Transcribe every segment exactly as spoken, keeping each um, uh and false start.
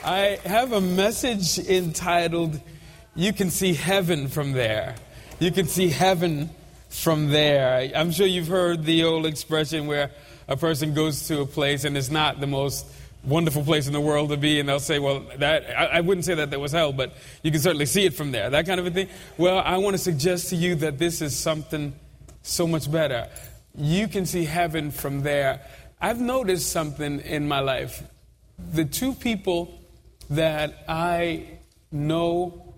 I have a message entitled, You Can See Heaven From There. You can see heaven from there. I'm sure you've heard the old expression where a person goes to a place and it's not the most wonderful place in the world to be, and they'll say, well, that I, I wouldn't say that that was hell, but you can certainly see it from there, that kind of a thing. Well, I want to suggest to you that this is something so much better. You can see heaven from there. I've noticed something in my life. The two people that I know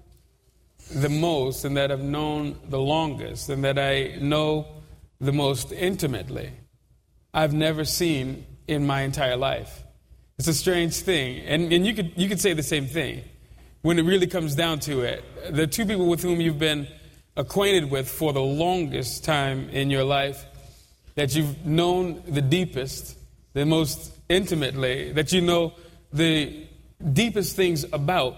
the most and that I've known the longest and that I know the most intimately, I've never seen in my entire life. It's a strange thing. And, and you could you could say the same thing. When it really comes down to it, the two people with whom you've been acquainted with for the longest time in your life, that you've known the deepest, the most intimately, that you know the deepest things about,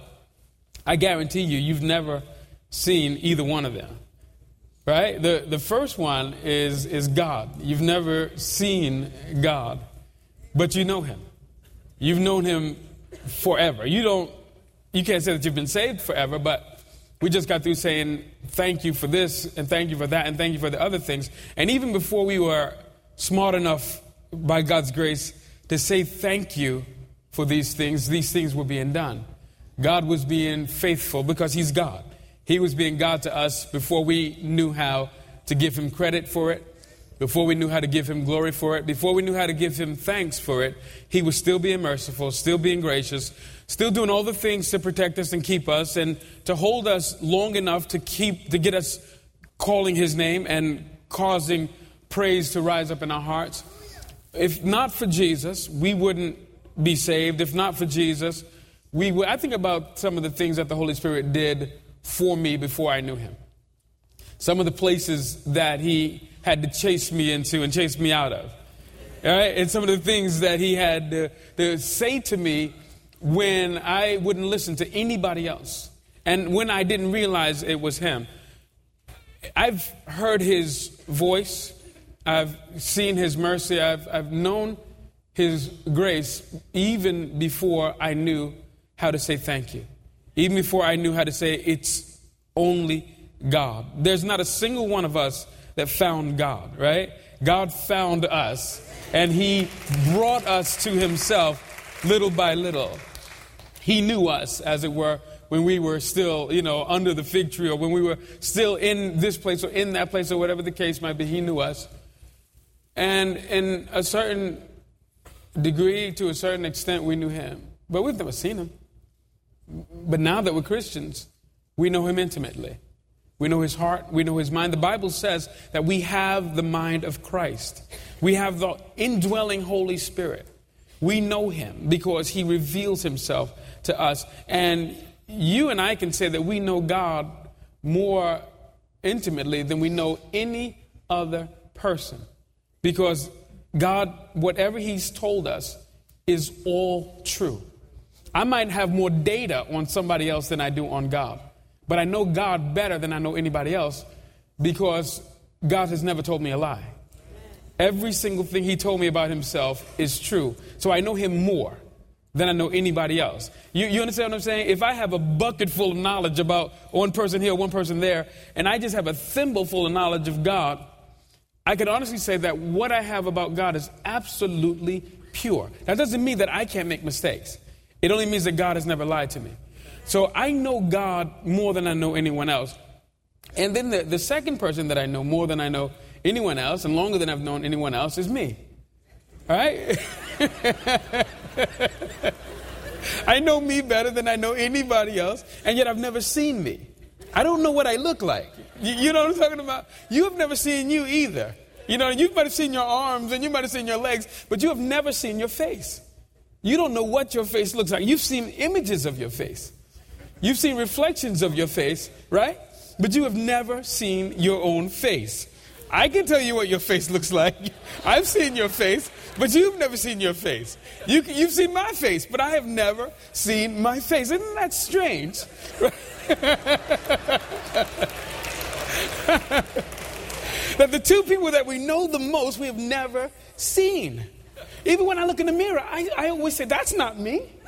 I guarantee you, you've never seen either one of them. Right? The the first one is, is God. You've never seen God, but you know him. You've known him forever. You don't, you can't say that you've been saved forever, but we just got through saying thank you for this and thank you for that and thank you for the other things. And even before we were smart enough by God's grace to say thank you for these things, these things were being done. God was being faithful because he's God. He was being God to us before we knew how to give him credit for it, before we knew how to give him glory for it, before we knew how to give him thanks for it. He was still being merciful, still being gracious, still doing all the things to protect us and keep us and to hold us long enough to keep, to get us calling his name and causing praise to rise up in our hearts. If not for Jesus, we wouldn't be saved. If not for Jesus, we would. I think about some of the things that the Holy Spirit did for me before I knew him. Some of the places that he had to chase me into and chase me out of. All right? And some of the things that he had to, to say to me when I wouldn't listen to anybody else. And when I didn't realize it was him. I've heard his voice. I've seen his mercy. I've, I've known his grace even before I knew how to say thank you. Even before I knew how to say it's only God. There's not a single one of us that found God, right? God found us, and he brought us to himself little by little. He knew us, as it were, when we were still, you know, under the fig tree, or when we were still in this place or in that place or whatever the case might be. He knew us. And in a certain degree, to a certain extent, we knew him. But we've never seen him. But now that we're Christians, we know him intimately. We know his heart. We know his mind. The Bible says that we have the mind of Christ. We have the indwelling Holy Spirit. We know him because he reveals himself to us. And you and I can say that we know God more intimately than we know any other person. Because God, whatever he's told us, is all true. I might have more data on somebody else than I do on God. But I know God better than I know anybody else because God has never told me a lie. Every single thing he told me about himself is true. So I know him more than I know anybody else. You, you understand what I'm saying? If I have a bucket full of knowledge about one person here, one person there, and I just have a thimble full of knowledge of God, I can honestly say that what I have about God is absolutely pure. That doesn't mean that I can't make mistakes. It only means that God has never lied to me. So I know God more than I know anyone else. And then the, the second person that I know more than I know anyone else and longer than I've known anyone else is me. All right? I know me better than I know anybody else, and yet I've never seen me. I don't know what I look like. You, you know what I'm talking about? You have never seen you either. You know, you might have seen your arms and you might have seen your legs, but you have never seen your face. You don't know what your face looks like. You've seen images of your face. You've seen reflections of your face, right? But you have never seen your own face. I can tell you what your face looks like. I've seen your face, but you've never seen your face. You, you've seen my face, but I have never seen my face. Isn't that strange? That the two people that we know the most, we have never seen. Even when I look in the mirror, I, I always say, that's not me.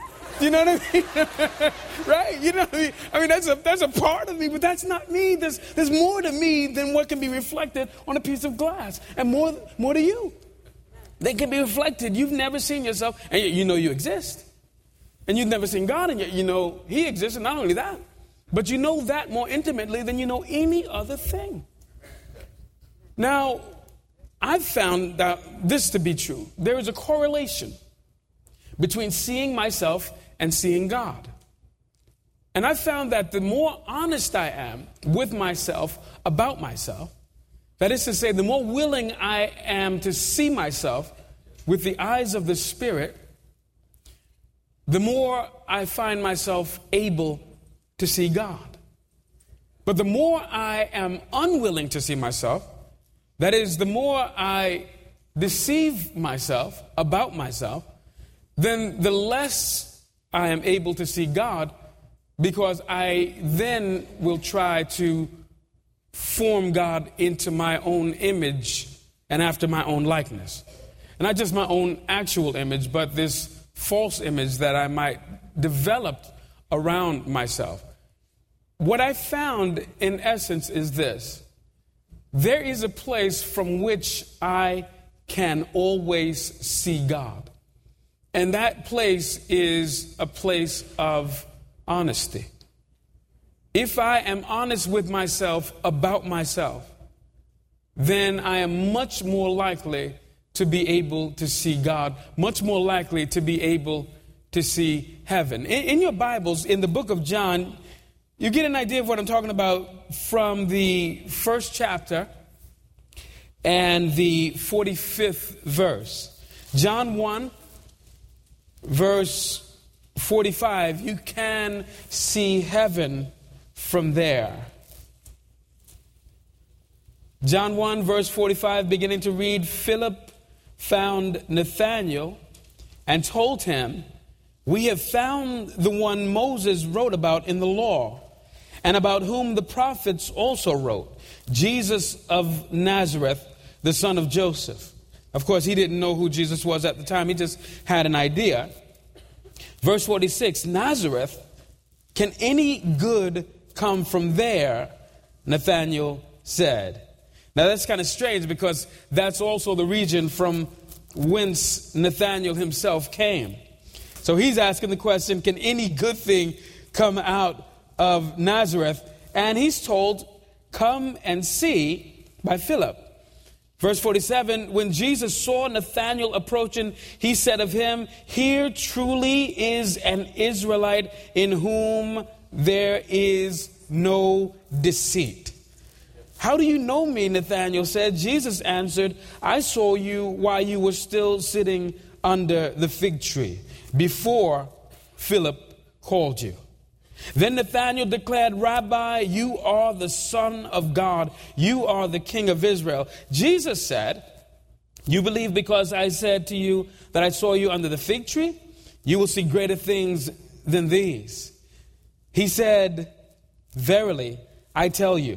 You know what I mean? Right? You know what I mean? I mean, that's a, that's a part of me, but that's not me. There's, there's more to me than what can be reflected on a piece of glass, and more, more to you. They can be reflected. You've never seen yourself, and yet you know you exist. And you've never seen God, and yet you know he exists, and not only that, but you know that more intimately than you know any other thing. Now, I've found that this to be true. There is a correlation between seeing myself and seeing God. And I've found that the more honest I am with myself about myself, that is to say, the more willing I am to see myself with the eyes of the Spirit, the more I find myself able to see God. But the more I am unwilling to see myself, that is, the more I deceive myself about myself, then the less I am able to see God, because I then will try to form God into my own image and after my own likeness. And not just my own actual image, but this false image that I might develop around myself. What I found in essence is this. There is a place from which I can always see God. And that place is a place of honesty. If I am honest with myself about myself, then I am much more likely to be able to see God, much more likely to be able to see heaven. In, in your Bibles, in the book of John, you get an idea of what I'm talking about from the first chapter and the forty-fifth verse. John one, verse forty-five, you can see heaven from there. John one, verse forty-five, beginning to read, Philip found Nathanael and told him, "We have found the one Moses wrote about in the law, and about whom the prophets also wrote, Jesus of Nazareth, the son of Joseph." Of course, he didn't know who Jesus was at the time. He just had an idea. Verse forty-six, "Nazareth, can any good come from there?" Nathanael said. Now that's kind of strange, because that's also the region from whence Nathanael himself came. So he's asking the question, can any good thing come out of Nazareth? And he's told, "Come and see," by Philip. Verse forty-seven, when Jesus saw Nathanael approaching, he said of him, "Here truly is an Israelite in whom there is no deceit." "How do you know me?" Nathanael said. Jesus answered, "I saw you while you were still sitting under the fig tree, before Philip called you." Then Nathanael declared, "Rabbi, you are the Son of God. You are the King of Israel." Jesus said, "You believe because I said to you that I saw you under the fig tree? You will see greater things than these." He said, "Verily, I tell you,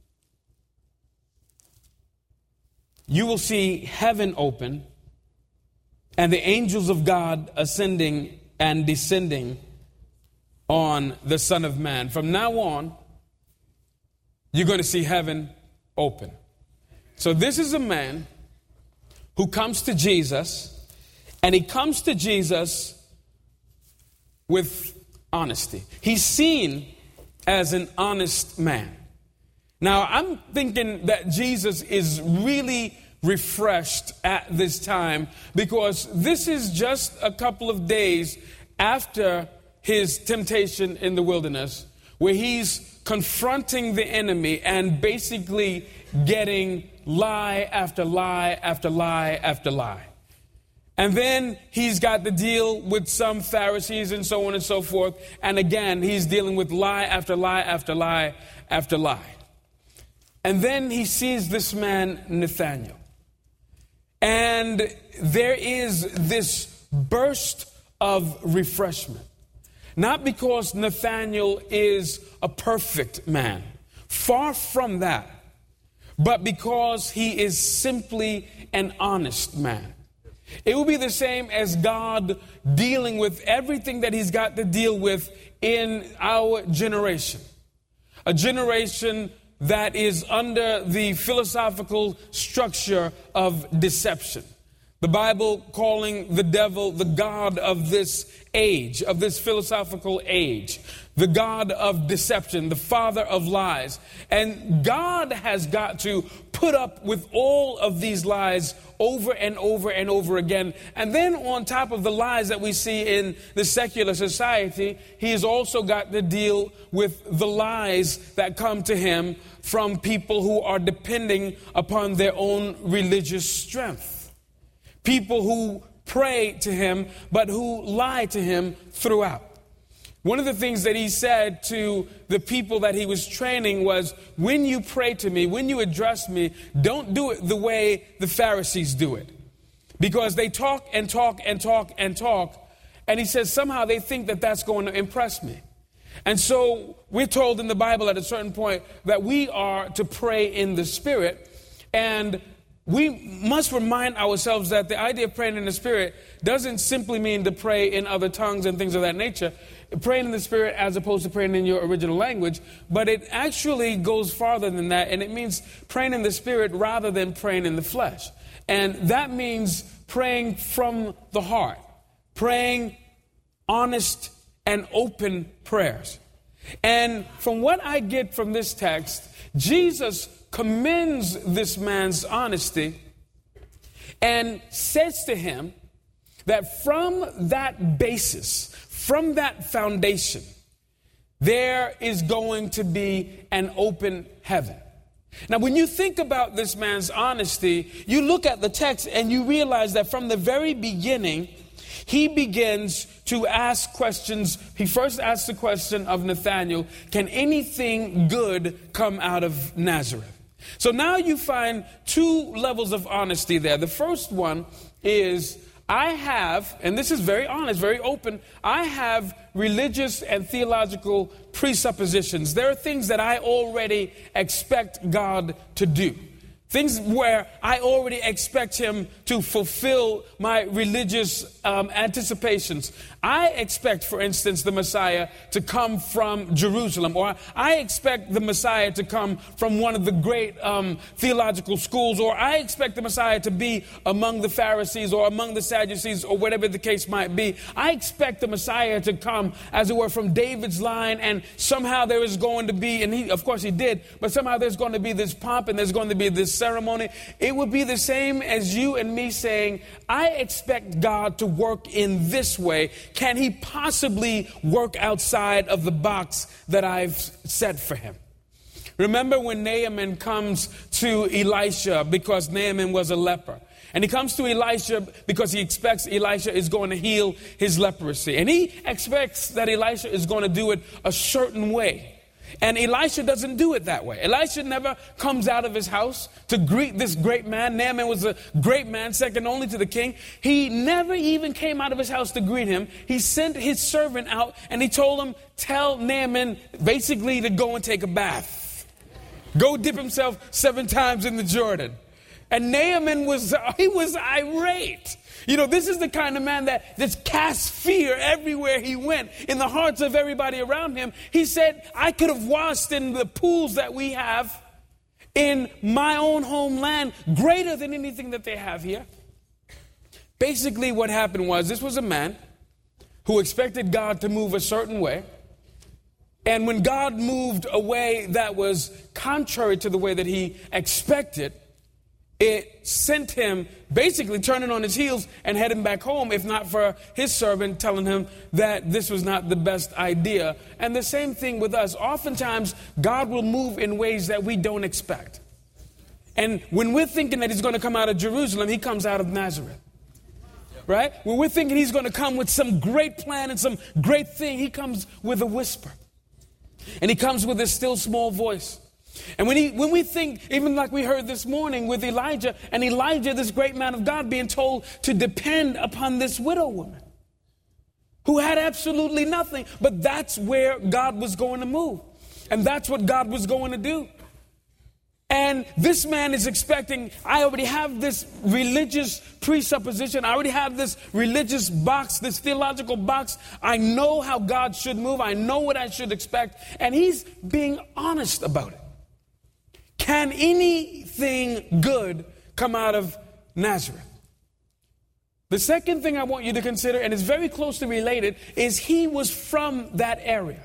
you will see heaven open and the angels of God ascending and descending on the Son of Man." From now on, you're going to see heaven open. So this is a man who comes to Jesus, and he comes to Jesus with honesty. He's seen as an honest man. Now, I'm thinking that Jesus is really refreshed at this time, because this is just a couple of days after his temptation in the wilderness, where he's confronting the enemy and basically getting lie after lie after lie after lie. And then he's got to deal with some Pharisees and so on and so forth. And again, he's dealing with lie after lie after lie after lie. And then he sees this man, Nathanael. And there is this burst of refreshment. Not because Nathanael is a perfect man. Far from that. But because he is simply an honest man. It will be the same as God dealing with everything that he's got to deal with in our generation. A generation that is under the philosophical structure of deception. The Bible calling the devil the god of this age, of this philosophical age, the god of deception, the father of lies. And God has got to put up with all of these lies over and over and over again. And then on top of the lies that we see in the secular society, he has also got to deal with the lies that come to him from people who are depending upon their own religious strength. People who pray to him, but who lie to him throughout. One of the things that he said to the people that he was training was, when you pray to me, when you address me, don't do it the way the Pharisees do it. Because they talk and talk and talk and talk. And he says somehow they think that that's going to impress me. And so we're told in the Bible at a certain point that we are to pray in the Spirit. And we must remind ourselves that the idea of praying in the Spirit doesn't simply mean to pray in other tongues and things of that nature. Praying in the Spirit as opposed to praying in your original language. But it actually goes farther than that. And it means praying in the Spirit rather than praying in the flesh. And that means praying from the heart. Praying honest and open prayers. And from what I get from this text, Jesus commends this man's honesty and says to him that from that basis, from that foundation, there is going to be an open heaven. Now, when you think about this man's honesty, you look at the text and you realize that from the very beginning, he begins to ask questions. He first asks the question of Nathanael, can anything good come out of Nazareth? So now you find two levels of honesty there. The first one is, I have, and this is very honest, very open, I have religious and theological presuppositions. There are things that I already expect God to do. Things where I already expect him to fulfill my religious um, anticipations. I expect, for instance, the Messiah to come from Jerusalem, or I expect the Messiah to come from one of the great um, theological schools, or I expect the Messiah to be among the Pharisees or among the Sadducees or whatever the case might be. I expect the Messiah to come, as it were, from David's line, and somehow there is going to be, and he, of course he did, but somehow there's going to be this pomp and there's going to be this ceremony. It would be the same as you and me saying, I expect God to work in this way. Can he possibly work outside of the box that I've set for him? Remember when Naaman comes to Elisha because Naaman was a leper. And he comes to Elisha because he expects Elisha is going to heal his leprosy. And he expects that Elisha is going to do it a certain way. And Elisha doesn't do it that way. Elisha never comes out of his house to greet this great man. Naaman was a great man, second only to the king. He never even came out of his house to greet him. He sent his servant out and he told him, tell Naaman basically to go and take a bath. Go dip himself seven times in the Jordan. And Naaman was, he was irate. You know, this is the kind of man that just casts fear everywhere he went in the hearts of everybody around him. He said, I could have washed in the pools that we have in my own homeland, greater than anything that they have here. Basically, what happened was, this was a man who expected God to move a certain way. And when God moved a way that was contrary to the way that he expected, it sent him basically turning on his heels and heading back home, if not for his servant telling him that this was not the best idea. And the same thing with us. Oftentimes, God will move in ways that we don't expect. And when we're thinking that he's going to come out of Jerusalem, he comes out of Nazareth. Right? When we're thinking he's going to come with some great plan and some great thing, he comes with a whisper. And he comes with a still small voice. And when he, when we think, even like we heard this morning with Elijah, and Elijah, this great man of God, being told to depend upon this widow woman who had absolutely nothing, but that's where God was going to move. And that's what God was going to do. And this man is expecting, I already have this religious presupposition. I already have this religious box, this theological box. I know how God should move. I know what I should expect. And he's being honest about it. Can anything good come out of Nazareth? The second thing I want you to consider, and it's very closely related, is he was from that area.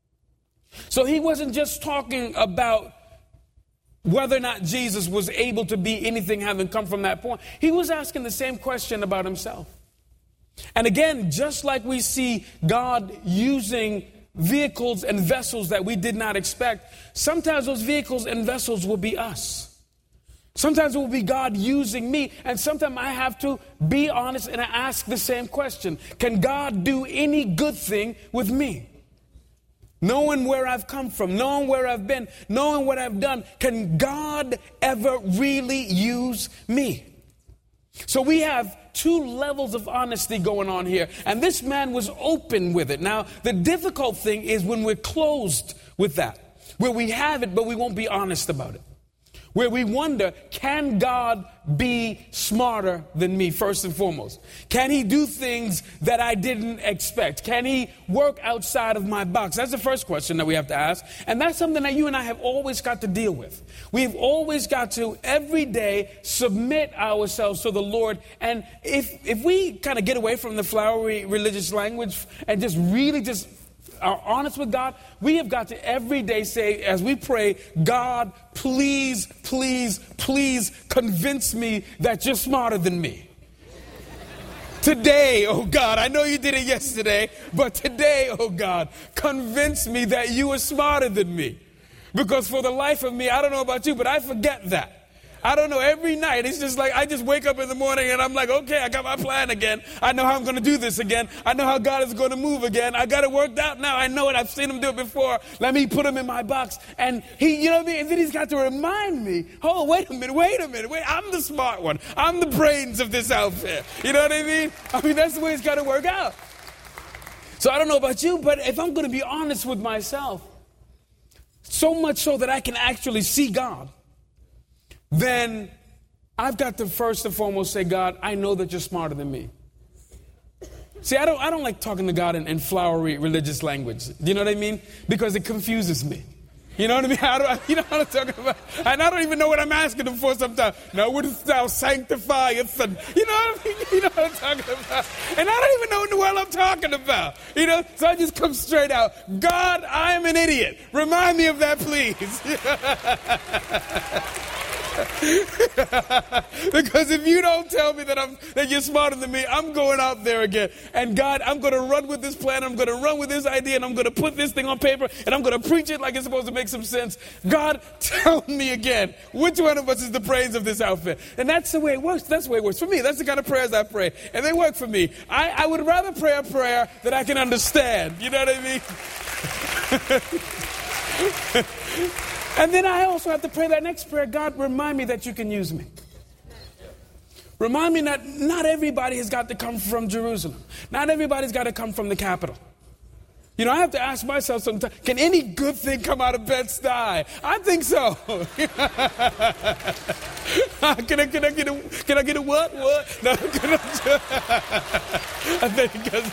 So he wasn't just talking about whether or not Jesus was able to be anything having come from that point. He was asking the same question about himself. And again, just like we see God using vehicles and vessels that we did not expect, sometimes those vehicles and vessels will be us. Sometimes it will be God using me, and sometimes I have to be honest and ask the same question. Can God do any good thing with me? Knowing where I've come from, knowing where I've been, knowing what I've done, can God ever really use me? So we have two levels of honesty going on here, and this man was open with it. Now, the difficult thing is when we're closed with that, where we have it, but we won't be honest about it. Where we wonder, can God be smarter than me, first and foremost? Can he do things that I didn't expect? Can he work outside of my box? That's the first question that we have to ask. And that's something that you and I have always got to deal with. We've always got to, every day, submit ourselves to the Lord. And if, if we kind of get away from the flowery religious language and just really just are honest with God, we have got to every day say, as we pray, God, please, please, please convince me that you're smarter than me. Today, oh God, I know you did it yesterday, but today, oh God, convince me that you are smarter than me. Because for the life of me, I don't know about you, but I forget that. I don't know, every night, it's just like, I just wake up in the morning and I'm like, okay, I got my plan again. I know how I'm going to do this again. I know how God is going to move again. I got it worked out now. I know it. I've seen him do it before. Let me put him in my box. And he, you know what I mean? And then he's got to remind me, oh, wait a minute, wait a minute, wait, I'm the smart one. I'm the brains of this outfit. You know what I mean? I mean, that's the way it's got to work out. So I don't know about you, but if I'm going to be honest with myself, so much so that I can actually see God, then I've got to first and foremost say, God, I know that you're smarter than me. See, I don't I don't like talking to God in, in flowery religious language. Do you know what I mean? Because it confuses me. You know what I mean? How do I, you know what I'm talking about? And I don't even know what I'm asking him for sometimes. Now, wouldst thou sanctify us? And, you know what I mean? You know what I'm talking about? And I don't even know what in the world I'm talking about. You know? So I just come straight out. God, I am an idiot. Remind me of that, please. Because if you don't tell me that I'm that you're smarter than me, I'm going out there again. And God, I'm going to run with this plan. I'm going to run with this idea, and I'm going to put this thing on paper, and I'm going to preach it like it's supposed to make some sense. God, tell me again, which one of us is the brains of this outfit? And that's the way it works. That's the way it works for me. That's the kind of prayers I pray, and they work for me. I, I would rather pray a prayer that I can understand. You know what I mean? And then I also have to pray that next prayer, God, remind me that you can use me. Remind me that not everybody has got to come from Jerusalem. Not everybody's got to come from the capital. You know, I have to ask myself sometimes, can any good thing come out of Bed-Stuy? I think so. can, I, can, I get a, can I get a what? What? No, can I, I think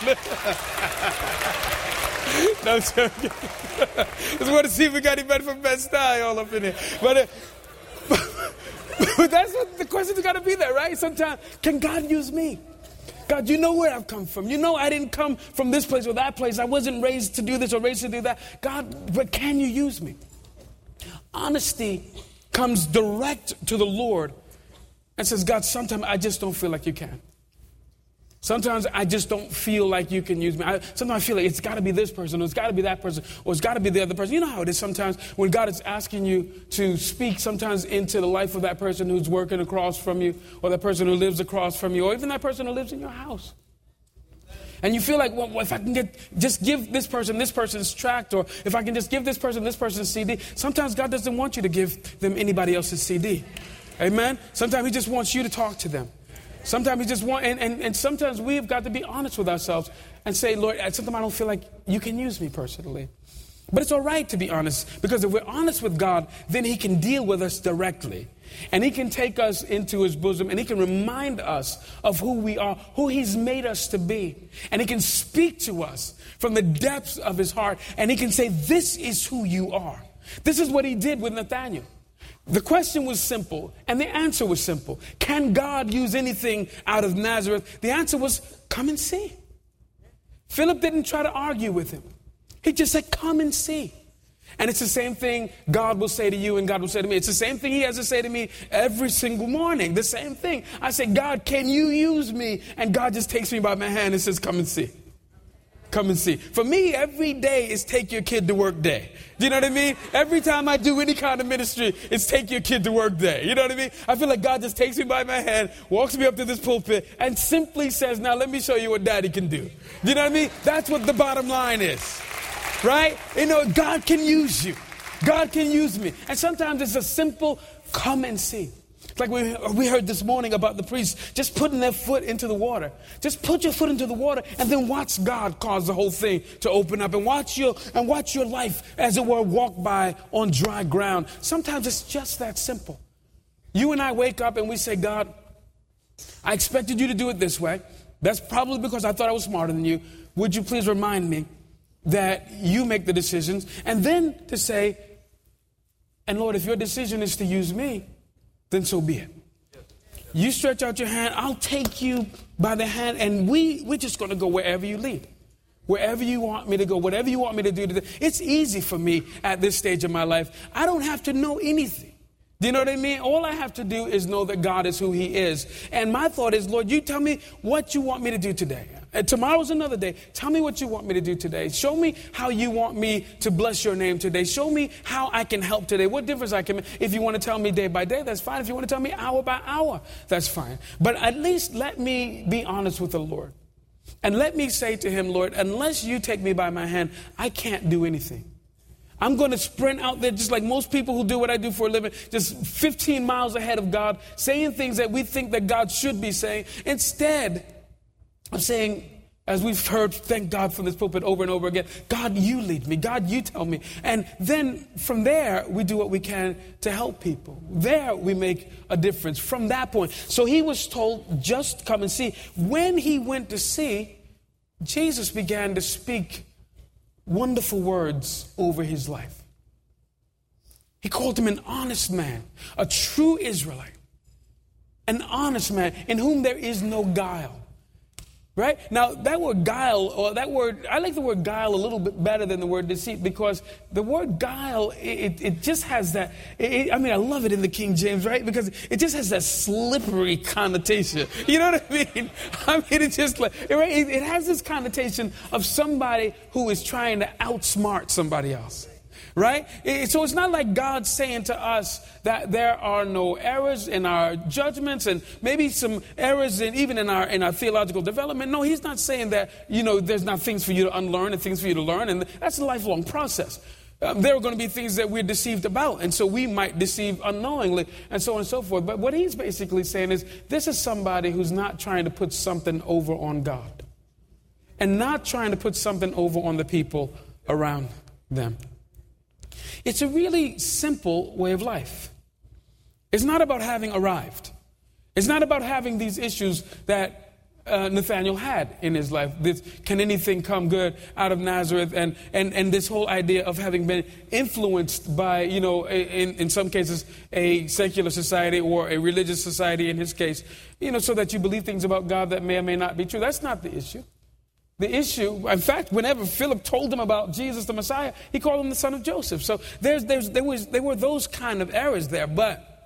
no, I'm joking. Just want to see if we got anybody from Bed-Stuy all up in here. But, uh, but that's what the question's got to be there, right? Sometimes, can God use me? God, you know where I've come from. You know I didn't come from this place or that place. I wasn't raised to do this or raised to do that. God, but can you use me? Honesty comes direct to the Lord and says, God, sometimes I just don't feel like you can. Sometimes I just don't feel like you can use me. I, sometimes I feel like it's got to be this person, or it's got to be that person, or it's got to be the other person. You know how it is sometimes when God is asking you to speak sometimes into the life of that person who's working across from you, or that person who lives across from you, or even that person who lives in your house. And you feel like, well, if I can get just give this person this person's tract, or if I can just give this person this person's C D. Sometimes God doesn't want you to give them anybody else's C D. Amen? Sometimes he just wants you to talk to them. Sometimes we just want, and, and, and sometimes we've got to be honest with ourselves and say, Lord, sometimes I don't feel like you can use me personally. But it's all right to be honest, because if we're honest with God, then he can deal with us directly. And he can take us into his bosom, and he can remind us of who we are, who he's made us to be. And he can speak to us from the depths of his heart, and he can say, this is who you are. This is what he did with Nathanael. The question was simple, and the answer was simple. Can God use anything out of Nazareth? The answer was, come and see. Philip didn't try to argue with him. He just said, come and see. And it's the same thing God will say to you and God will say to me. It's the same thing he has to say to me every single morning. The same thing. I say, God, can you use me? And God just takes me by my hand and says, come and see. Come and see. For me, every day is take your kid to work day. Do you know what I mean? Every time I do any kind of ministry, it's take your kid to work day. You know what I mean? I feel like God just takes me by my hand, walks me up to this pulpit, and simply says, now let me show you what daddy can do. Do you know what I mean? That's what the bottom line is. Right? You know, God can use you. God can use me. And sometimes it's a simple come and see. It's like we, we heard this morning about the priests just putting their foot into the water. Just put your foot into the water and then watch God cause the whole thing to open up, and watch your and watch your life, as it were, walk by on dry ground. Sometimes it's just that simple. You and I wake up and we say, God, I expected you to do it this way. That's probably because I thought I was smarter than you. Would you please remind me that you make the decisions? And then to say, and Lord, if your decision is to use me, then so be it. You stretch out your hand, I'll take you by the hand, and we, we're just going to go wherever you lead. Wherever you want me to go, whatever you want me to do today. It's easy for me at this stage of my life. I don't have to know anything. Do you know what I mean? All I have to do is know that God is who he is. And my thought is, Lord, you tell me what you want me to do today. And tomorrow's another day. Tell me what you want me to do today. Show me how you want me to bless your name today. Show me how I can help today. What difference I can make. If you want to tell me day by day, that's fine. If you want to tell me hour by hour, that's fine. But at least let me be honest with the Lord. And let me say to him, Lord, unless you take me by my hand, I can't do anything. I'm going to sprint out there just like most people who do what I do for a living, just fifteen miles ahead of God, saying things that we think that God should be saying. Instead of saying, as we've heard, thank God for this pulpit over and over again, God, you lead me. God, you tell me. And then from there, we do what we can to help people. There we make a difference from that point. So he was told, just come and see. When he went to see, Jesus began to speak wonderful words over his life. He called him an honest man, a true Israelite, an honest man in whom there is no guile. Right? Now, that word guile, or that word, I like the word guile a little bit better than the word deceit, because the word guile, it, it just has that, it, I mean, I love it in the King James, right? Because it just has that slippery connotation. You know what I mean? I mean, it just like, it, it has this connotation of somebody who is trying to outsmart somebody else. Right? So it's not like God saying to us that there are no errors in our judgments and maybe some errors in even in our in our theological development. No, he's not saying that, you know, there's not things for you to unlearn and things for you to learn. And that's a lifelong process. Um, there are going to be things that we're deceived about. And so we might deceive unknowingly and so on and so forth. But what he's basically saying is this is somebody who's not trying to put something over on God and not trying to put something over on the people around them. It's a really simple way of life. It's not about having arrived. It's not about having these issues that uh, Nathanael had in his life. This, can anything come good out of Nazareth? And, and, and this whole idea of having been influenced by, you know, in, in some cases, a secular society or a religious society in his case, you know, so that you believe things about God that may or may not be true. That's not the issue. The issue, in fact, whenever Philip told him about Jesus, the Messiah, he called him the son of Joseph. So there's, there's, there, was, there were those kind of errors there. But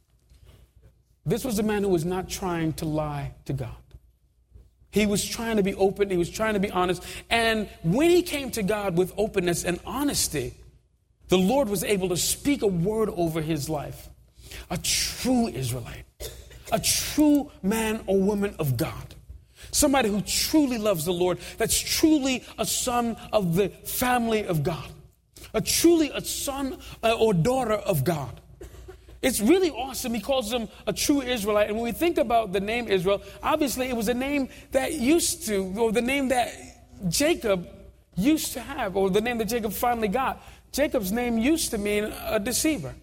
this was a man who was not trying to lie to God. He was trying to be open. He was trying to be honest. And when he came to God with openness and honesty, the Lord was able to speak a word over his life. A true Israelite, a true man or woman of God. Somebody who truly loves the Lord, that's truly a son of the family of God, a truly a son or daughter of God. It's really awesome. He calls them a true Israelite. And when we think about the name Israel, obviously it was a name that used to, or the name that Jacob used to have, or the name that Jacob finally got. Jacob's name used to mean a deceiver.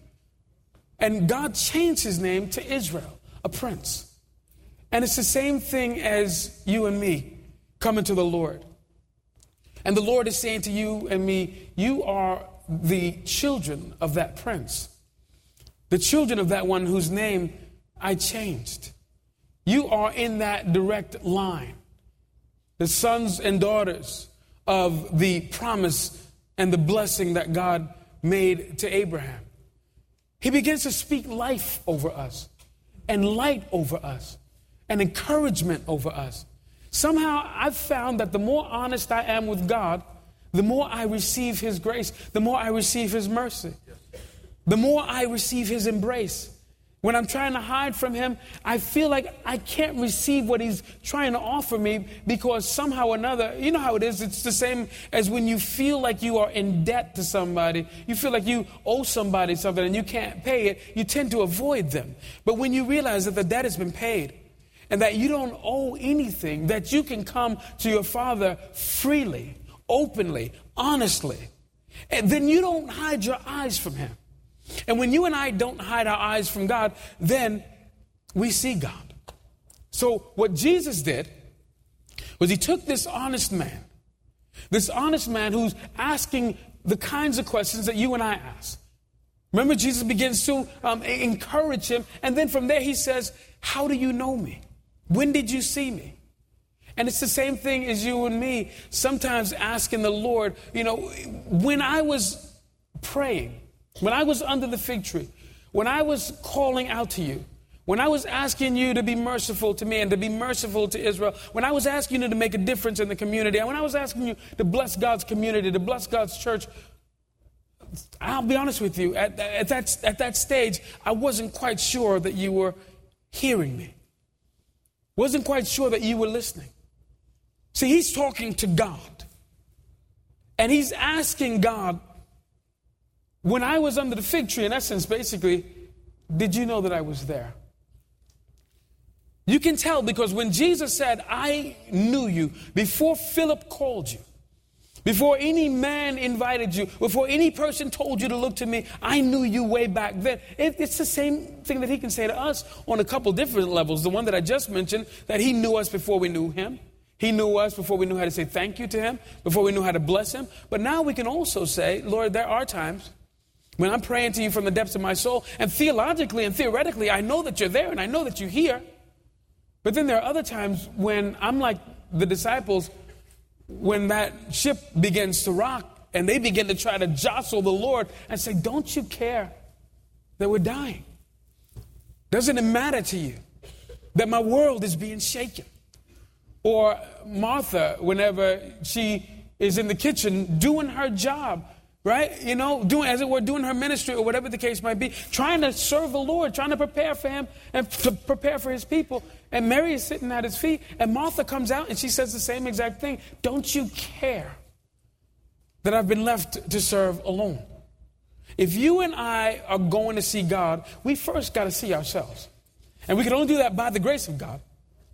And God changed his name to Israel, a prince. And it's the same thing as you and me coming to the Lord. And the Lord is saying to you and me, you are the children of that prince. The children of that one whose name I changed. You are in that direct line. The sons and daughters of the promise and the blessing that God made to Abraham. He begins to speak life over us and light over us and encouragement over us. Somehow I've found that the more honest I am with God, the more I receive his grace, the more I receive his mercy, the more I receive his embrace. When I'm trying to hide from him, I feel like I can't receive what he's trying to offer me because somehow or another, you know how it is, it's the same as when you feel like you are in debt to somebody. You feel like you owe somebody something and you can't pay it, you tend to avoid them. But when you realize that the debt has been paid and that you don't owe anything, that you can come to your Father freely, openly, honestly, and then you don't hide your eyes from him. And when you and I don't hide our eyes from God, then we see God. So what Jesus did was he took this honest man, this honest man who's asking the kinds of questions that you and I ask. Remember, Jesus begins to um, encourage him. And then from there he says, how do you know me? When did you see me? And it's the same thing as you and me, sometimes asking the Lord, you know, when I was praying, when I was under the fig tree, when I was calling out to you, when I was asking you to be merciful to me and to be merciful to Israel, when I was asking you to make a difference in the community, and when I was asking you to bless God's community, to bless God's church, I'll be honest with you, at, at, that, at that stage, I wasn't quite sure that you were hearing me. Wasn't quite sure that you were listening. See, he's talking to God. And he's asking God, when I was under the fig tree, in essence, basically, did you know that I was there? You can tell because when Jesus said, I knew you, before Philip called you, before any man invited you, before any person told you to look to me, I knew you way back then. It, it's the same thing that he can say to us on a couple different levels. The one that I just mentioned, that he knew us before we knew him. He knew us before we knew how to say thank you to him, before we knew how to bless him. But now we can also say, Lord, there are times when I'm praying to you from the depths of my soul, and theologically and theoretically, I know that you're there and I know that you hear. But then there are other times when I'm like the disciples, when that ship begins to rock and they begin to try to jostle the Lord and say, don't you care that we're dying? Doesn't it matter to you that my world is being shaken? Or Martha, whenever she is in the kitchen doing her job, right? You know, doing, as it were, doing her ministry or whatever the case might be, trying to serve the Lord, trying to prepare for him and to prepare for his people. And Mary is sitting at his feet and Martha comes out and she says the same exact thing. Don't you care that I've been left to serve alone? If you and I are going to see God, we first got to see ourselves. And we can only do that by the grace of God.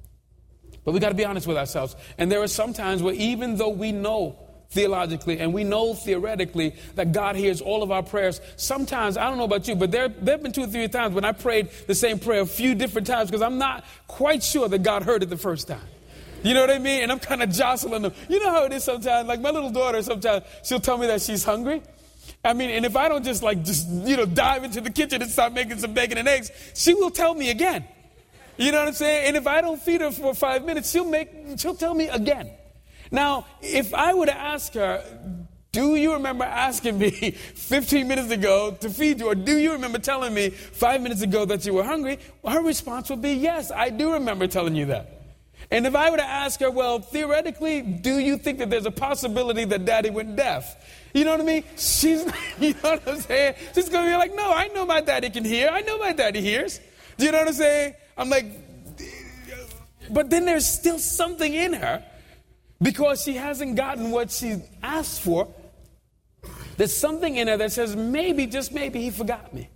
But we got to be honest with ourselves. And there are some times where even though we know theologically, and we know theoretically that God hears all of our prayers. Sometimes, I don't know about you, but there, there have been two or three times when I prayed the same prayer a few different times because I'm not quite sure that God heard it the first time. You know what I mean? And I'm kind of jostling them. You know how it is sometimes? Like my little daughter, sometimes she'll tell me that she's hungry. I mean, and if I don't just like, just, you know, dive into the kitchen and start making some bacon and eggs, she will tell me again. You know what I'm saying? And if I don't feed her for five minutes, she'll make, she'll tell me again. Now, if I were to ask her, do you remember asking me fifteen minutes ago to feed you? Or do you remember telling me five minutes ago that you were hungry? Well, her response would be, yes, I do remember telling you that. And if I were to ask her, well, theoretically, do you think that there's a possibility that daddy went deaf? You know what I mean? She's, you know what I'm saying? She's going to be like, no, I know my daddy can hear. I know my daddy hears. Do you know what I'm saying? I'm like, but then there's still something in her. Because she hasn't gotten what she asked for, there's something in her that says, maybe, just maybe, he forgot me.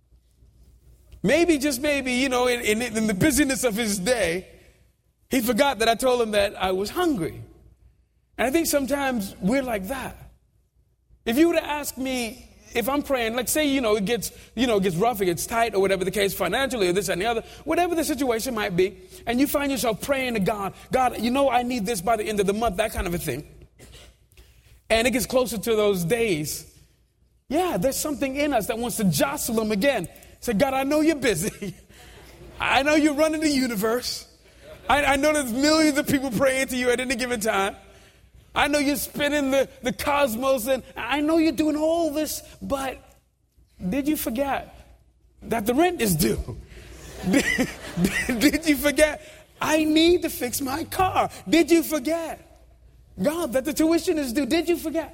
Maybe, just maybe, you know, in, in, in the busyness of his day, he forgot that I told him that I was hungry. And I think sometimes we're like that. If you were to ask me, if I'm praying, like say, you know, it gets, you know, it gets rough, it gets tight or whatever the case financially or this and the other, whatever the situation might be, and you find yourself praying to God, God, you know, I need this by the end of the month, that kind of a thing. And it gets closer to those days. Yeah, there's something in us that wants to jostle them again. Say, God, I know you're busy. I know you're running the universe. I, I know there's millions of people praying to you at any given time. I know you're spinning the, the cosmos, and I know you're doing all this, but did you forget that the rent is due? Did, did you forget I need to fix my car? Did you forget, God, that the tuition is due? Did you forget?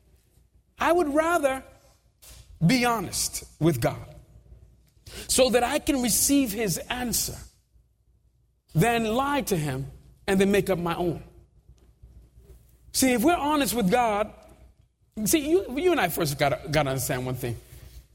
I would rather be honest with God so that I can receive his answer than lie to him and then make up my own. See, if we're honest with God, see, you, you and I first got to understand one thing.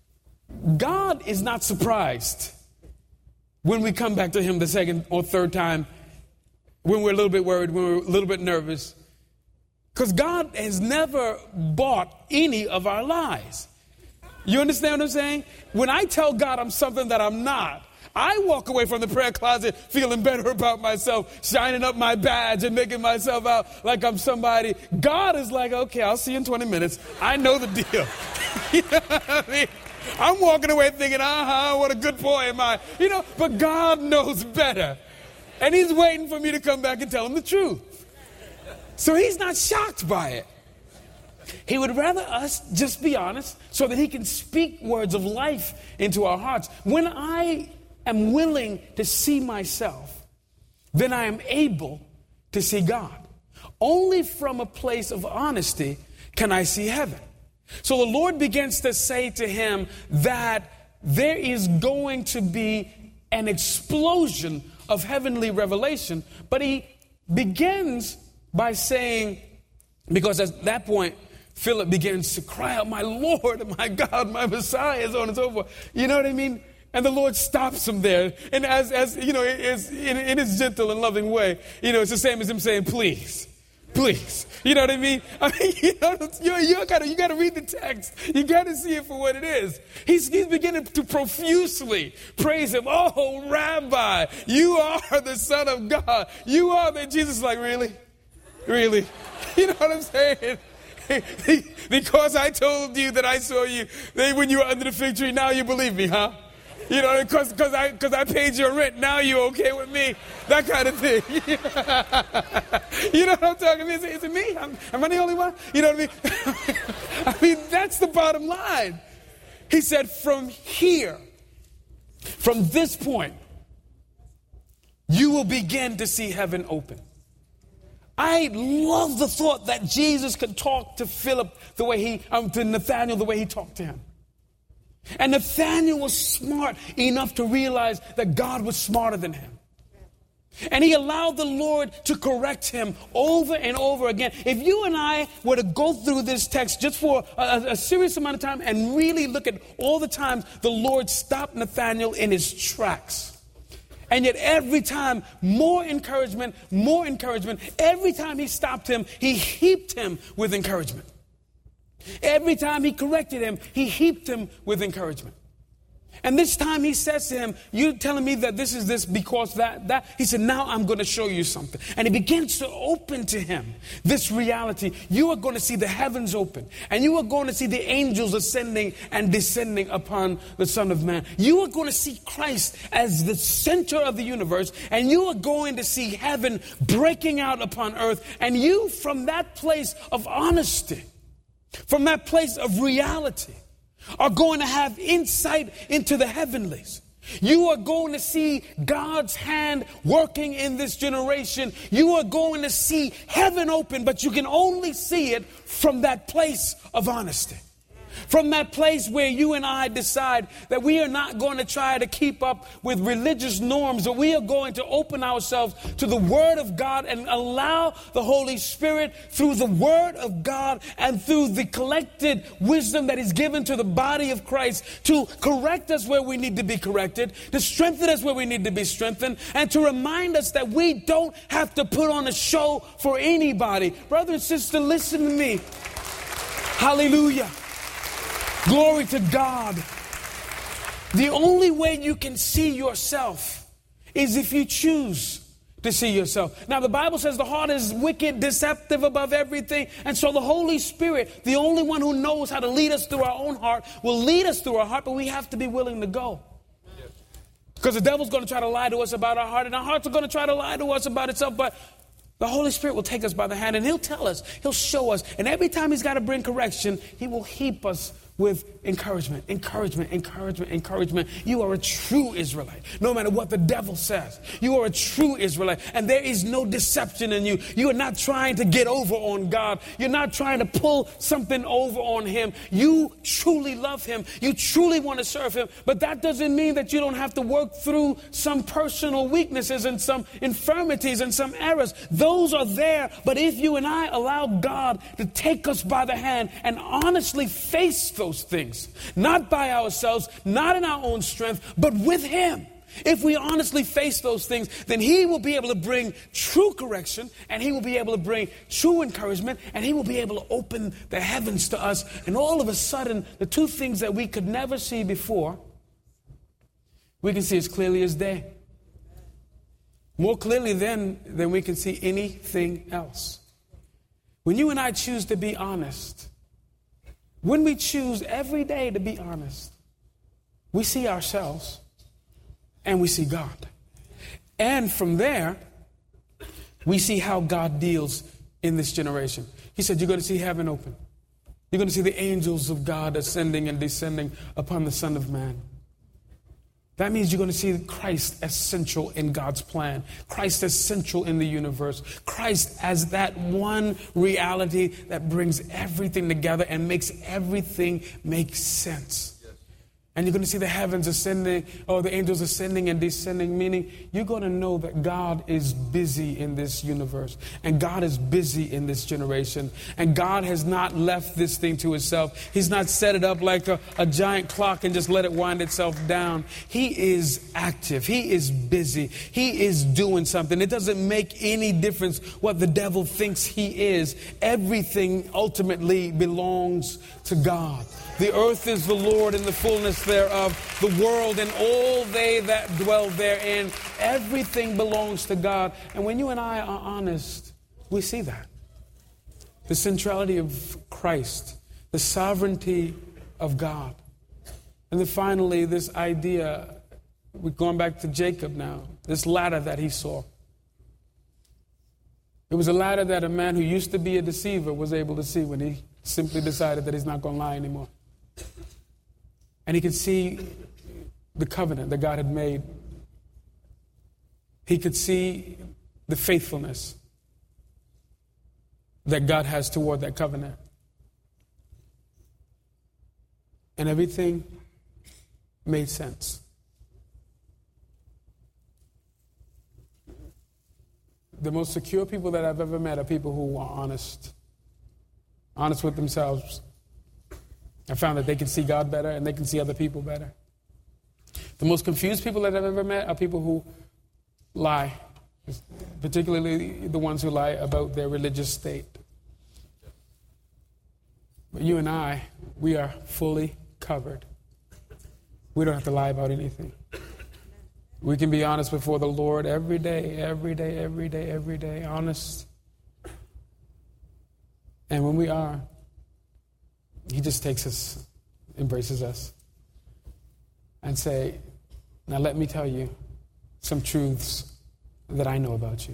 God is not surprised when we come back to him the second or third time, when we're a little bit worried, when we're a little bit nervous. Because God has never bought any of our lies. You understand what I'm saying? When I tell God I'm something that I'm not, I walk away from the prayer closet feeling better about myself, shining up my badge and making myself out like I'm somebody. God is like, okay, I'll see you in twenty minutes. I know the deal. You know what I mean? I'm walking away thinking, uh-huh, what a good boy am I. You know, but God knows better. And he's waiting for me to come back and tell him the truth. So he's not shocked by it. He would rather us just be honest so that he can speak words of life into our hearts. When I am willing to see myself, then I am able to see God. Only from a place of honesty can I see heaven. So the Lord begins to say to him that there is going to be an explosion of heavenly revelation, but he begins by saying, because at that point, Philip begins to cry out, my Lord, my God, my Messiah, so on and so forth. You know what I mean? And the Lord stops him there. And as, as you know, it's, in, in his gentle and loving way, you know, it's the same as him saying, please, please. You know what I mean? I mean, you know, you, you gotta, you gotta read the text. You gotta see it for what it is. He's, he's beginning to profusely praise him. Oh, Rabbi, you are the Son of God. You are the Jesus. Like, really? Really? You know what I'm saying? Because I told you that I saw you when you were under the fig tree, now you believe me, huh? You know, because because I because I paid your rent, now you okay with me? That kind of thing. You know what I'm talking about? Is it, is it me? I'm, am I the only one? You know what I mean? I mean, that's the bottom line. He said, from here, from this point, you will begin to see heaven open. I love the thought that Jesus could talk to Philip the way he, um, to Nathaniel the way he talked to him. And Nathaniel was smart enough to realize that God was smarter than him. And he allowed the Lord to correct him over and over again. If you and I were to go through this text just for a, a serious amount of time and really look at all the times the Lord stopped Nathaniel in his tracks. And yet every time, more encouragement, more encouragement. Every time he stopped him, he heaped him with encouragement. Every time he corrected him, he heaped him with encouragement. And this time he says to him, you're telling me that this is this because that, that. He said, now I'm going to show you something. And he begins to open to him this reality. You are going to see the heavens open. And you are going to see the angels ascending and descending upon the Son of Man. You are going to see Christ as the center of the universe. And you are going to see heaven breaking out upon earth. And you, from that place of honesty, from that place of reality, are going to have insight into the heavenlies. You are going to see God's hand working in this generation. You are going to see heaven open, but you can only see it from that place of honesty. From that place where you and I decide that we are not going to try to keep up with religious norms, but we are going to open ourselves to the Word of God and allow the Holy Spirit through the Word of God and through the collected wisdom that is given to the body of Christ to correct us where we need to be corrected, to strengthen us where we need to be strengthened, and to remind us that we don't have to put on a show for anybody. Brother and sister, listen to me. Hallelujah. Glory to God. The only way you can see yourself is if you choose to see yourself. Now, the Bible says the heart is wicked, deceptive above everything. And so the Holy Spirit, the only one who knows how to lead us through our own heart, will lead us through our heart, but we have to be willing to go. Because the devil's going to try to lie to us about our heart, and our hearts are going to try to lie to us about itself, but the Holy Spirit will take us by the hand, and He'll tell us, He'll show us, and every time He's got to bring correction, He will heap us with encouragement, encouragement, encouragement, encouragement. You are a true Israelite, no matter what the devil says. You are a true Israelite, and there is no deception in you. You are not trying to get over on God. You're not trying to pull something over on Him. You truly love Him. You truly want to serve Him, but that doesn't mean that you don't have to work through some personal weaknesses and some infirmities and some errors. Those are there, but if you and I allow God to take us by the hand and honestly face those Those things, not by ourselves, not in our own strength, but with Him. If we honestly face those things, then He will be able to bring true correction, and He will be able to bring true encouragement, and He will be able to open the heavens to us. And all of a sudden, the two things that we could never see before, we can see as clearly as day. More clearly then than we can see anything else. When you and I choose to be honest, when we choose every day to be honest, we see ourselves and we see God. And from there, we see how God deals in this generation. He said, you're going to see heaven open. You're going to see the angels of God ascending and descending upon the Son of Man. That means you're going to see Christ as central in God's plan. Christ as central in the universe. Christ as that one reality that brings everything together and makes everything make sense. And you're going to see the heavens ascending, or the angels ascending and descending, meaning you're going to know that God is busy in this universe. And God is busy in this generation. And God has not left this thing to itself. He's not set it up like a, a giant clock and just let it wind itself down. He is active. He is busy. He is doing something. It doesn't make any difference what the devil thinks he is. Everything ultimately belongs to God. The earth is the Lord and the fullness thereof, the world and all they that dwell therein. Everything belongs to God. And when you and I are honest, we see that. The centrality of Christ, the sovereignty of God. And then finally, this idea, we're going back to Jacob now, this ladder that he saw. It was a ladder that a man who used to be a deceiver was able to see when he simply decided that he's not going to lie anymore. And he could see the covenant that God had made. He could see the faithfulness that God has toward that covenant. And everything made sense. The most secure people that I've ever met are people who are honest. Honest with themselves. I found that they can see God better and they can see other people better. The most confused people that I've ever met are people who lie, particularly the ones who lie about their religious state. But you and I, we are fully covered. We don't have to lie about anything. We can be honest before the Lord every day, every day, every day, every day, honest. And when we are, He just takes us, embraces us, and say, now let me tell you some truths that I know about you.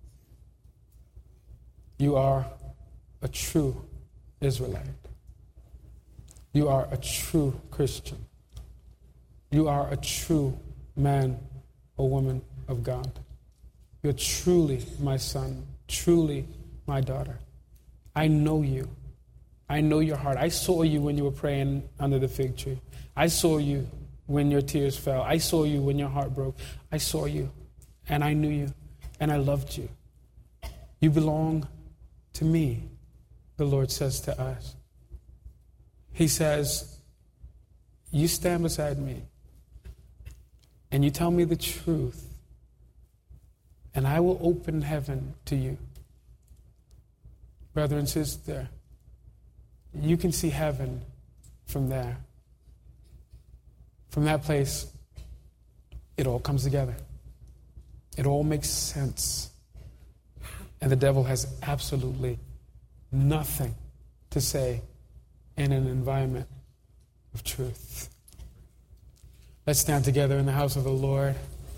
You are a true Israelite. You are a true Christian. You are a true man or woman of God. You're truly my son, truly my daughter. I know you. I know your heart. I saw you when you were praying under the fig tree. I saw you when your tears fell. I saw you when your heart broke. I saw you, and I knew you, and I loved you. You belong to me, the Lord says to us. He says, you stand beside me, and you tell me the truth, and I will open heaven to you. Brother and sister, you can see heaven from there. From that place, it all comes together. It all makes sense. And the devil has absolutely nothing to say in an environment of truth. Let's stand together in the house of the Lord.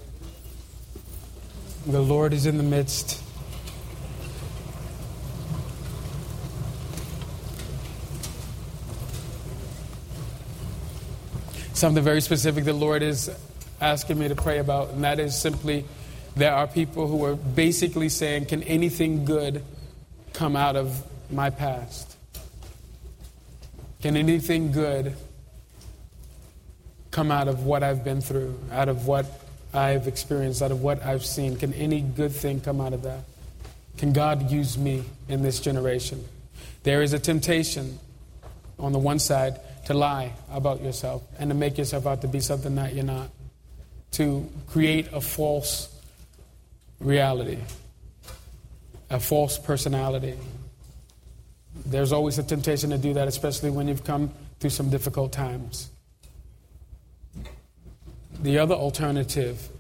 The Lord is in the midst. Something very specific the Lord is asking me to pray about, and that is simply there are people who are basically saying, can anything good come out of my past? Can anything good come out of what I've been through, out of what I've experienced, out of what I've seen? Can any good thing come out of that? Can God use me in this generation? There is a temptation on the one side to lie about yourself and to make yourself out to be something that you're not, to create a false reality, a false personality. There's always a temptation to do that, especially when you've come through some difficult times. The other alternative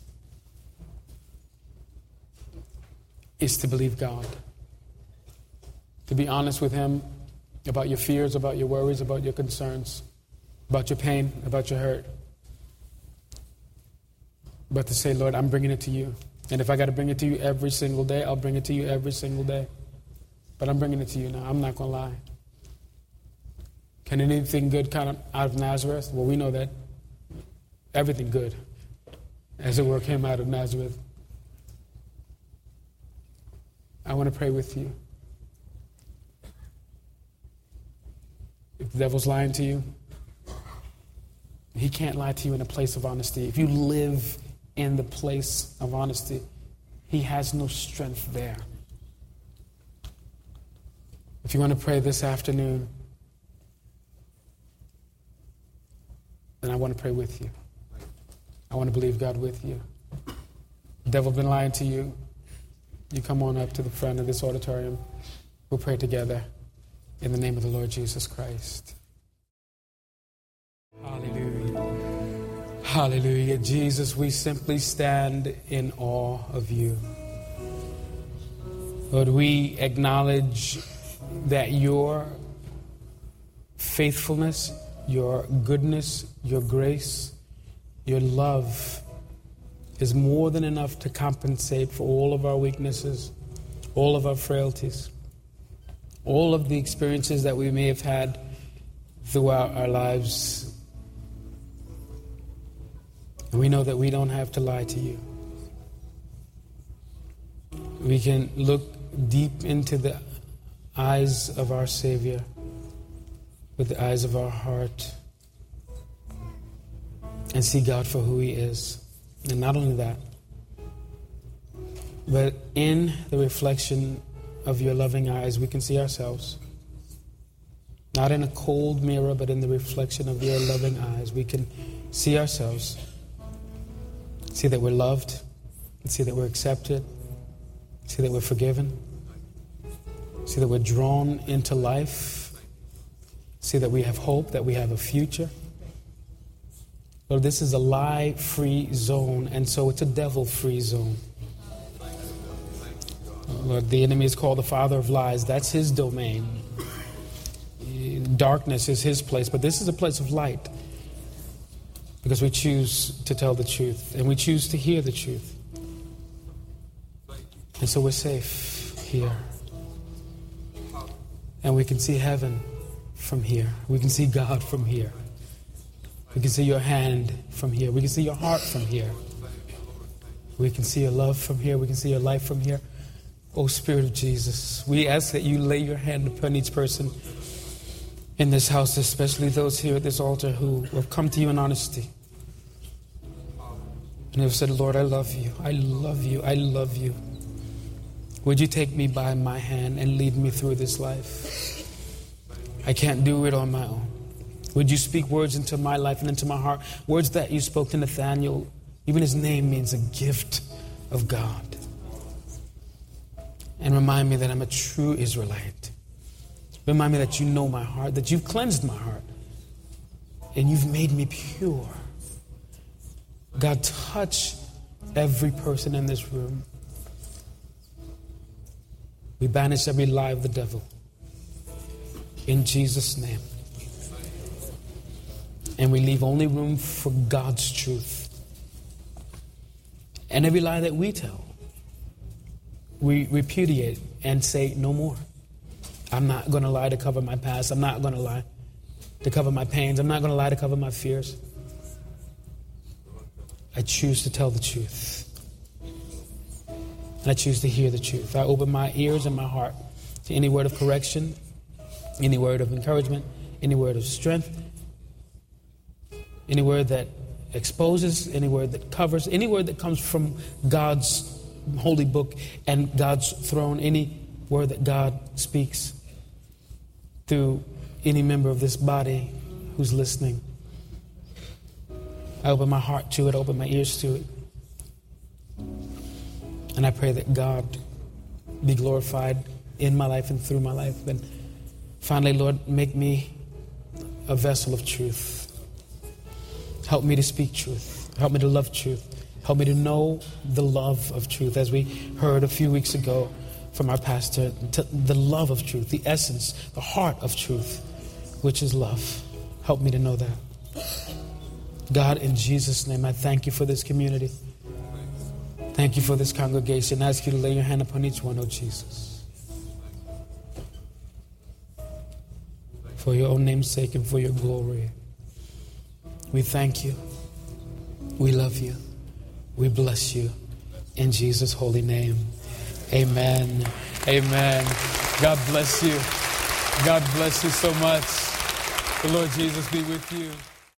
is to believe God, to be honest with Him about your fears, about your worries, about your concerns, about your pain, about your hurt. But to say, Lord, I'm bringing it to you. And if I got to bring it to you every single day, I'll bring it to you every single day. But I'm bringing it to you now. I'm not going to lie. Can anything good come out of Nazareth? Well, we know that everything good, as it were, came out of Nazareth. I want to pray with you. If the devil's lying to you, he can't lie to you in a place of honesty. If you live in the place of honesty, he has no strength there. If you want to pray this afternoon, then I want to pray with you. I want to believe God with you. The devil's been lying to you. You come on up to the front of this auditorium. We'll pray together in the name of the Lord Jesus Christ. Hallelujah. Hallelujah. Jesus, we simply stand in awe of you. Lord, we acknowledge that your faithfulness, your goodness, your grace, your love is more than enough to compensate for all of our weaknesses, all of our frailties, all of the experiences that we may have had throughout our lives. And we know that we don't have to lie to you. We can look deep into the eyes of our Savior with the eyes of our heart and see God for who He is. And not only that, but in the reflection of your loving eyes, we can see ourselves. Not in a cold mirror, but in the reflection of your loving eyes, we can see ourselves. See that we're loved. See that we're accepted. See that we're forgiven. See that we're drawn into life. See that we have hope, that we have a future. Lord, this is a lie-free zone, and so it's a devil-free zone. Lord, the enemy is called the father of lies. That's his domain. Darkness is his place, but this is a place of light because we choose to tell the truth, and we choose to hear the truth. And so we're safe here. And we can see heaven from here. We can see God from here. We can see your hand from here. We can see your heart from here. We can see your love from here. We can see your life from here. Oh, Spirit of Jesus, we ask that you lay your hand upon each person in this house, especially those here at this altar who have come to you in honesty and have said, Lord, I love you, I love you, I love you. Would you take me by my hand and lead me through this life? I can't do it on my own. Would you speak words into my life and into my heart, words that you spoke to Nathaniel? Even his name means a gift of God. And remind me that I'm a true Israelite. Remind me that you know my heart, that you've cleansed my heart, and you've made me pure. God, touch every person in this room. We banish every lie of the devil. In Jesus' name. And we leave only room for God's truth. And every lie that we tell, we repudiate and say no more. I'm not going to lie to cover my past. I'm not going to lie to cover my pains. I'm not going to lie to cover my fears. I choose to tell the truth. And I choose to hear the truth. I open my ears and my heart to any word of correction, any word of encouragement, any word of strength, any word that exposes, any word that covers, any word that comes from God's holy book and God's throne, any word that God speaks through any member of this body who's listening. I open my heart to it, I open my ears to it. And I pray that God be glorified in my life and through my life. And finally, Lord, make me a vessel of truth. Help me to speak truth. Help me to love truth. Help me to know the love of truth. As we heard a few weeks ago from our pastor, the love of truth, the essence, the heart of truth, which is love. Help me to know that. God, in Jesus' name, I thank you for this community. Thank you for this congregation. I ask you to lay your hand upon each one, oh Jesus. For your own name's sake and for your glory. We thank you. We love you. We bless you. In Jesus' holy name. Amen. Amen. God bless you. God bless you so much. The Lord Jesus be with you.